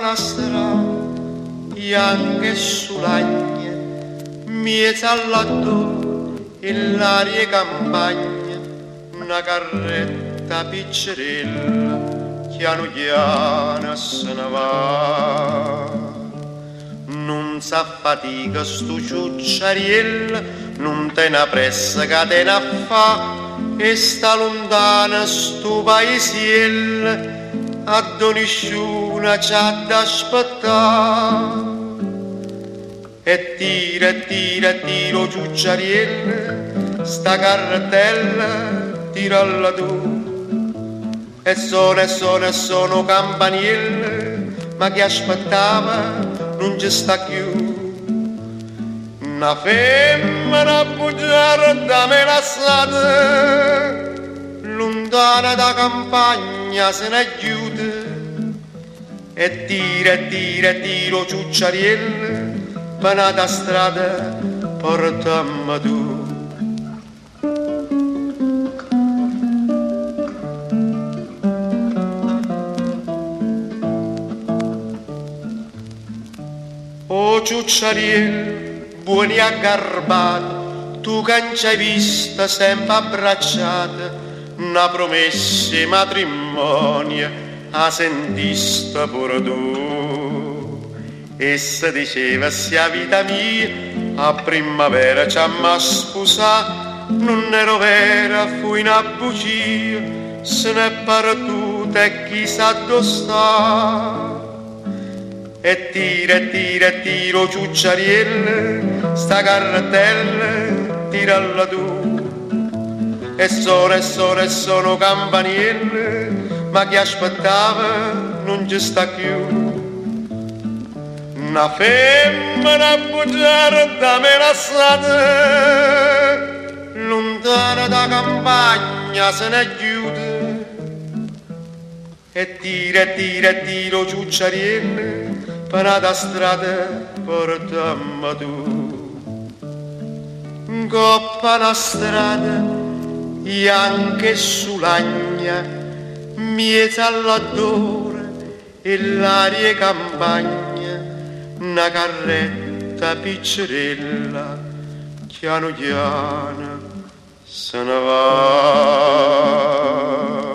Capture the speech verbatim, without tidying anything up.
la strada, anche sull'agna, miezza all'attore e l'aria campagna, una carretta piccerella, piano piano se ne va. Non s'affatica sto ciucciariella, non te ne pressa che te ne fa, e sta lontana sto paesiella, a donisciuna c'ha da aspettare. E tira, e tira, e tiro ciucciariella, sta carretella, tiralla tu. E sono, e sono, e sono campanielle, ma chi aspettava non ci sta più. Una femmina bugiarda me la strada, lontana da campagna se ne chiude, e tira, e tira, e tiro ciucciarielle, panata strada portammi tu. O ciucciarielle, buoni aggarbati, tu che non ci hai vista sempre abbracciata, una promessa di matrimonio a sentista pure tu. Essa diceva sia vita mia, a primavera ci amma sposà, non ero vera, fui una bugia, se n'è perduta e chissà dove sta. E tira, e tira, e tiro ciucciarielle, sta carretella, tiralla tu. E sono, e sono, e sono campanielle, ma chi aspettava non ci sta più. Una femmina bugiarda me la strada, lontana da campagna se ne chiude, e tira, e tira, e tiro ciucciarielle, panata strada portammi tu. Coppa la strada, anche sull'agna, miezza all'attore e l'aria campagna, una carretta piccerella, piano piano se ne va.